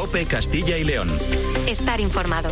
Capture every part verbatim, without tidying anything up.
COPE Castilla y León. Estar informado.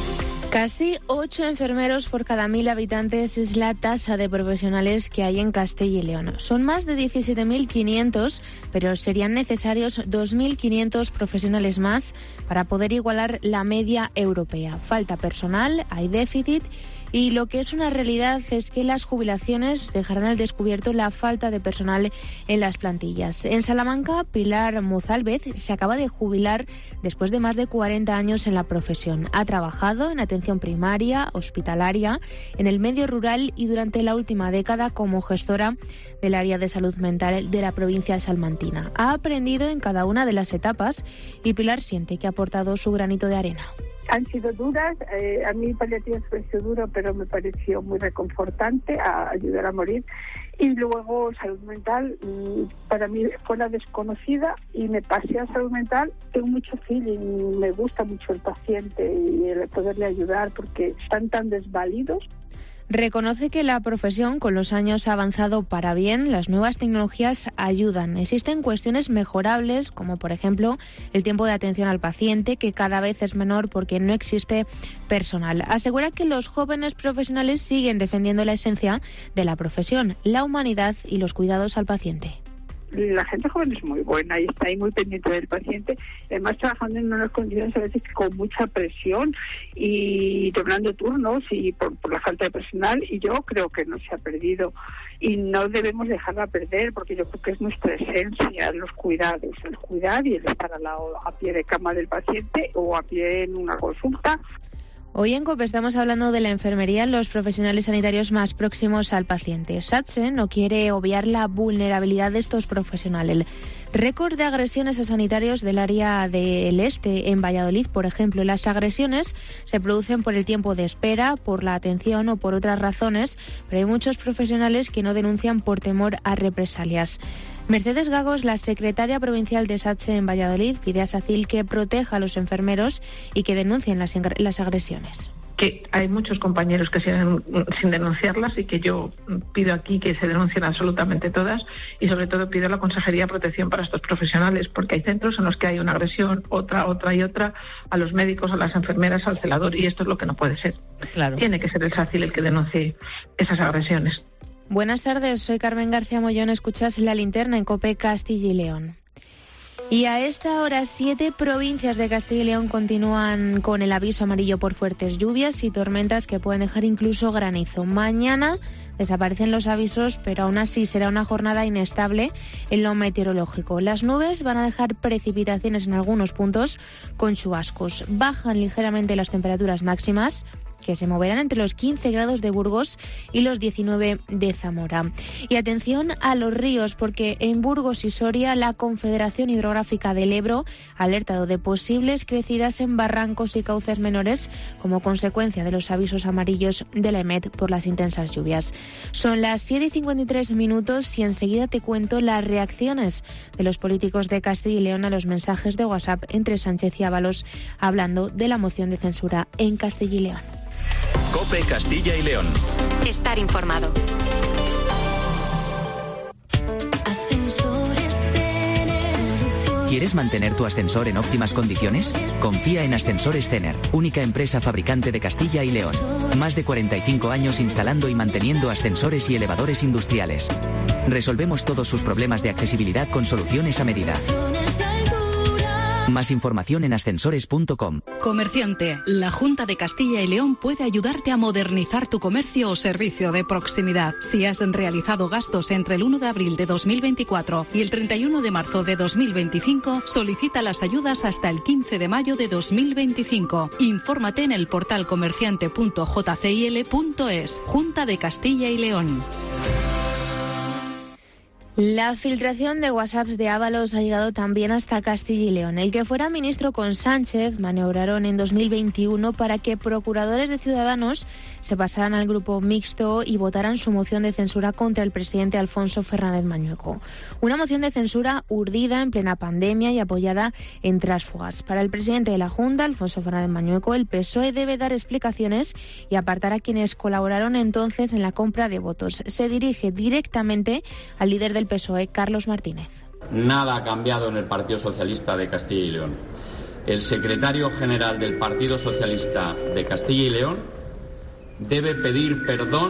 Casi ocho enfermeros por cada mil habitantes es la tasa de profesionales que hay en Castilla y León. Son más de diecisiete mil quinientos, pero serían necesarios dos mil quinientos profesionales más para poder igualar la media europea. Falta personal, hay déficit. Y lo que es una realidad es que las jubilaciones dejarán al descubierto la falta de personal en las plantillas. En Salamanca, Pilar Muzálvez se acaba de jubilar después de más de cuarenta años en la profesión. Ha trabajado en atención primaria, hospitalaria, en el medio rural y durante la última década como gestora del área de salud mental de la provincia salmantina. Ha aprendido en cada una de las etapas y Pilar siente que ha aportado su granito de arena. Han sido duras, eh, a mí paliativas me pareció duro, pero me pareció muy reconfortante, a ayudar a morir. Y luego salud mental, para mí fue la desconocida y me pasé a salud mental. Tengo mucho feeling, me gusta mucho el paciente y el poderle ayudar porque están tan desvalidos. Reconoce que la profesión con los años ha avanzado para bien, las nuevas tecnologías ayudan. Existen cuestiones mejorables, como por ejemplo el tiempo de atención al paciente, que cada vez es menor porque no existe personal. Asegura que los jóvenes profesionales siguen defendiendo la esencia de la profesión, la humanidad y los cuidados al paciente. La gente joven es muy buena y está ahí muy pendiente del paciente, además trabajando en unas condiciones a veces con mucha presión y doblando turnos y por, por la falta de personal, y yo creo que no se ha perdido y no debemos dejarla perder porque yo creo que es nuestra esencia, los cuidados, el cuidar y el estar al lado, a pie de cama del paciente o a pie en una consulta. Hoy en COPE estamos hablando de la enfermería, los profesionales sanitarios más próximos al paciente. SATSE no quiere obviar la vulnerabilidad de estos profesionales. Récord de agresiones a sanitarios del área del este, en Valladolid, por ejemplo. Las agresiones se producen por el tiempo de espera, por la atención o por otras razones, pero hay muchos profesionales que no denuncian por temor a represalias. Mercedes Gagos, la secretaria provincial de SATSE en Valladolid, pide a SACIL que proteja a los enfermeros y que denuncien las, las agresiones. Que hay muchos compañeros que siguen sin denunciarlas y que yo pido aquí que se denuncien absolutamente todas y sobre todo pido a la Consejería Protección para estos profesionales, porque hay centros en los que hay una agresión, otra, otra y otra, a los médicos, a las enfermeras, al celador, y esto es lo que no puede ser. Claro. Tiene que ser el SACIL el que denuncie esas agresiones. Buenas tardes, soy Carmen García Mollón, escuchas La Linterna en COPE Castilla y León. Y a esta hora, siete provincias de Castilla y León continúan con el aviso amarillo por fuertes lluvias y tormentas que pueden dejar incluso granizo. Mañana desaparecen los avisos, pero aún así será una jornada inestable en lo meteorológico. Las nubes van a dejar precipitaciones en algunos puntos con chubascos. Bajan ligeramente las temperaturas máximas, que se moverán entre los quince grados de Burgos y los diecinueve de Zamora. Y atención a los ríos, porque en Burgos y Soria la Confederación Hidrográfica del Ebro ha alertado de posibles crecidas en barrancos y cauces menores como consecuencia de los avisos amarillos de la EMET por las intensas lluvias. Son las siete y cincuenta y tres minutos y enseguida te cuento las reacciones de los políticos de Castilla y León a los mensajes de WhatsApp entre Sánchez y Ábalos hablando de la moción de censura en Castilla y León. COPE Castilla y León. Estar informado. ¿Quieres mantener tu ascensor en óptimas condiciones? Confía en Ascensores Cener, única empresa fabricante de Castilla y León. Más de cuarenta y cinco años instalando y manteniendo ascensores y elevadores industriales. Resolvemos todos sus problemas de accesibilidad con soluciones a medida. Más información en ascensores punto com. Comerciante, la Junta de Castilla y León puede ayudarte a modernizar tu comercio o servicio de proximidad. Si has realizado gastos entre el uno de abril de dos mil veinticuatro y el treinta y uno de marzo de dos mil veinticinco, solicita las ayudas hasta el quince de mayo de dos mil veinticinco. Infórmate en el portal comerciante punto j c i l punto es. Junta de Castilla y León. La filtración de WhatsApps de Ábalos ha llegado también hasta Castilla y León. El que fuera ministro con Sánchez maniobraron en dos mil veintiuno para que procuradores de Ciudadanos se pasaran al grupo mixto y votaran su moción de censura contra el presidente Alfonso Fernández Mañueco. Una moción de censura urdida en plena pandemia y apoyada en tránsfugas. Para el presidente de la Junta, Alfonso Fernández Mañueco, el P S O E debe dar explicaciones y apartar a quienes colaboraron entonces en la compra de votos. Se dirige directamente al líder del P S O E, Carlos Martínez. Nada ha cambiado en el Partido Socialista de Castilla y León. el secretario general del Partido Socialista de Castilla y León debe pedir perdón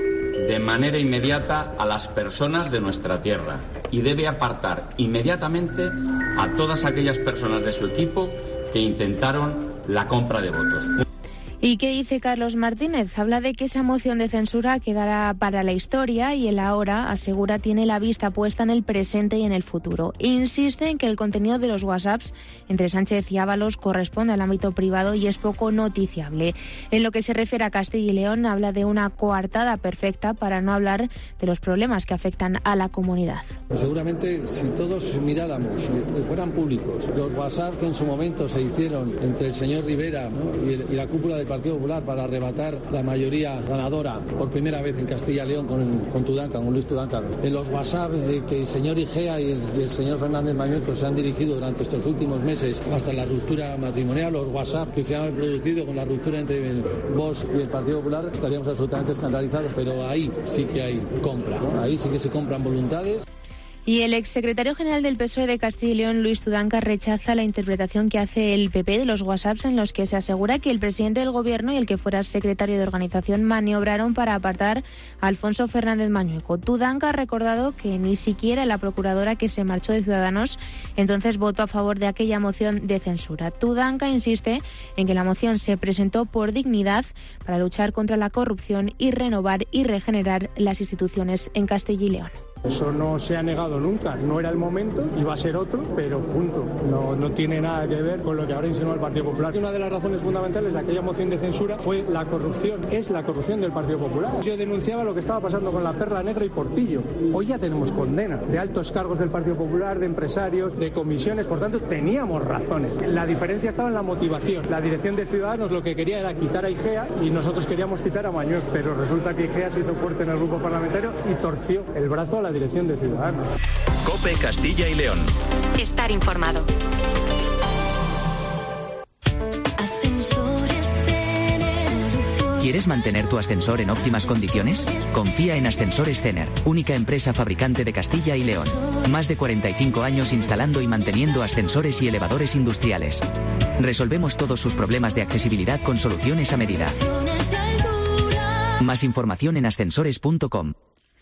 de manera inmediata a las personas de nuestra tierra y debe apartar inmediatamente a todas aquellas personas de su equipo que intentaron la compra de votos. ¿Y qué dice Carlos Martínez? Habla de que esa moción de censura quedará para la historia y él ahora, asegura, tiene la vista puesta en el presente y en el futuro. Insiste en que el contenido de los WhatsApps entre Sánchez y Ábalos corresponde al ámbito privado y es poco noticiable. En lo que se refiere a Castilla y León, habla de una coartada perfecta para no hablar de los problemas que afectan a la comunidad. Seguramente, si todos miráramos y fueran públicos los WhatsApp que en su momento se hicieron entre el señor Rivera, ¿no?, y, el, y la cúpula del Partido Popular para arrebatar la mayoría ganadora por primera vez en Castilla y León con, con Tudanca, con Luis Tudanca. En los WhatsApp de que el señor Igea y el, y el señor Fernández Mañueco se han dirigido durante estos últimos meses hasta la ruptura matrimonial, los WhatsApp que se han producido con la ruptura entre el Vox y el Partido Popular, estaríamos absolutamente escandalizados, pero ahí sí que hay compra, ¿no? Ahí sí que se compran voluntades. Y el exsecretario general del P S O E de Castilla y León, Luis Tudanca, rechaza la interpretación que hace el P P de los WhatsApps en los que se asegura que el presidente del Gobierno y el que fuera secretario de organización maniobraron para apartar a Alfonso Fernández Mañueco. Tudanca ha recordado que ni siquiera la procuradora que se marchó de Ciudadanos entonces votó a favor de aquella moción de censura. Tudanca insiste en que la moción se presentó por dignidad para luchar contra la corrupción y renovar y regenerar las instituciones en Castilla y León. Eso no se ha negado nunca, no era el momento, iba a ser otro, pero punto. No, no tiene nada que ver con lo que ahora insinúa el Partido Popular. Una de las razones fundamentales de aquella moción de censura fue la corrupción, es la corrupción del Partido Popular. Yo denunciaba lo que estaba pasando con la Perla Negra y Portillo. Hoy ya tenemos condena de altos cargos del Partido Popular, de empresarios, de comisiones, por tanto teníamos razones. La diferencia estaba en la motivación. La dirección de Ciudadanos lo que quería era quitar a Igea y nosotros queríamos quitar a Mañueco, pero resulta que Igea se hizo fuerte en el grupo parlamentario y torció el brazo a la dirección de Ciudadanos. COPE Castilla y León. Estar informado. ¿Quieres mantener tu ascensor en óptimas condiciones? Confía en Ascensores Zener, única empresa fabricante de Castilla y León. Más de cuarenta y cinco años instalando y manteniendo ascensores y elevadores industriales. Resolvemos todos sus problemas de accesibilidad con soluciones a medida. Más información en ascensores punto com.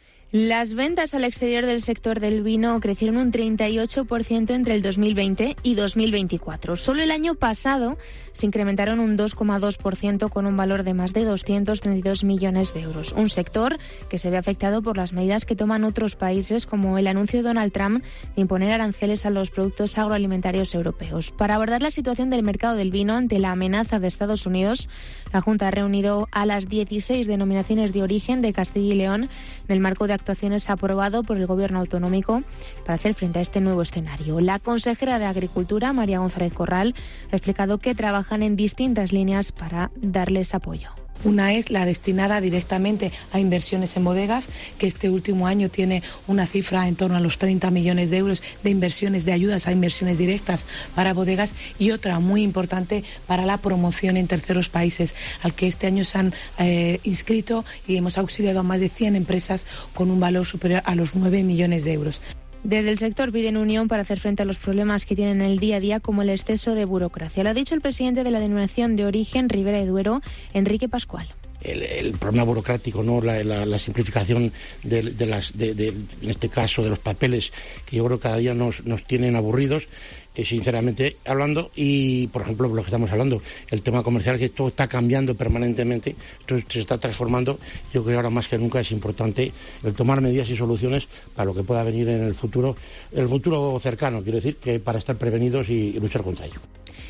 Las ventas al exterior del sector del vino crecieron un treinta y ocho por ciento entre el dos mil veinte y dos mil veinticuatro. Solo el año pasado se incrementaron un dos coma dos por ciento con un valor de más de doscientos treinta y dos millones de euros. Un sector que se ve afectado por las medidas que toman otros países, como el anuncio de Donald Trump de imponer aranceles a los productos agroalimentarios europeos. Para abordar la situación del mercado del vino ante la amenaza de Estados Unidos, la Junta ha reunido a las dieciséis denominaciones de origen de Castilla y León en el marco de actuaciones aprobado por el Gobierno autonómico para hacer frente a este nuevo escenario. La consejera de Agricultura, María González Corral, ha explicado que trabajan en distintas líneas para darles apoyo. Una es la destinada directamente a inversiones en bodegas, que este último año tiene una cifra en torno a los treinta millones de euros de inversiones, de ayudas a inversiones directas para bodegas, y otra muy importante para la promoción en terceros países, al que este año se han eh, inscrito y hemos auxiliado a más de cien empresas con un valor superior a los nueve millones de euros. Desde el sector piden unión para hacer frente a los problemas que tienen en el día a día, como el exceso de burocracia. Lo ha dicho el presidente de la denominación de origen Ribera de Duero, Enrique Pascual. El, el problema burocrático, ¿no? la, la, la simplificación de, de las, de, de, en este caso, de los papeles, que yo creo que cada día nos, nos tienen aburridos, eh, sinceramente hablando, y por ejemplo lo que estamos hablando, el tema comercial, que todo está cambiando permanentemente, todo se está transformando. Yo creo que ahora más que nunca es importante el tomar medidas y soluciones para lo que pueda venir en el futuro, el futuro cercano, quiero decir, que para estar prevenidos y, y luchar contra ello.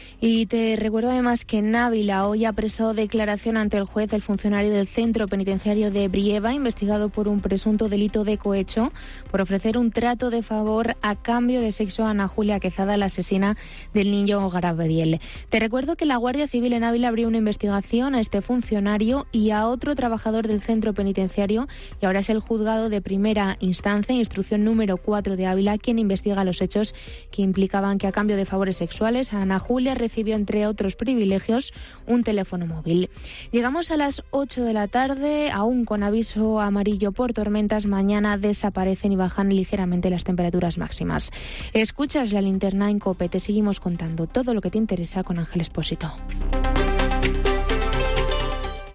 Y te recuerdo además que en Ávila hoy ha prestado declaración ante el juez el funcionario del centro penitenciario de Brieva, investigado por un presunto delito de cohecho por ofrecer un trato de favor a cambio de sexo a Ana Julia Quezada, la asesina del niño Gabriel. Te recuerdo que la Guardia Civil en Ávila abrió una investigación a este funcionario y a otro trabajador del centro penitenciario, y ahora es el juzgado de primera instancia, instrucción número cuatro de Ávila, quien investiga los hechos que implicaban que a cambio de favores sexuales a Ana Julia recibió, entre otros privilegios, un teléfono móvil. Llegamos a las ocho de la tarde, aún con aviso amarillo por tormentas. Mañana desaparecen y bajan ligeramente las temperaturas máximas. Escuchas La Linterna en COPE. Te seguimos contando todo lo que te interesa con Ángel Expósito.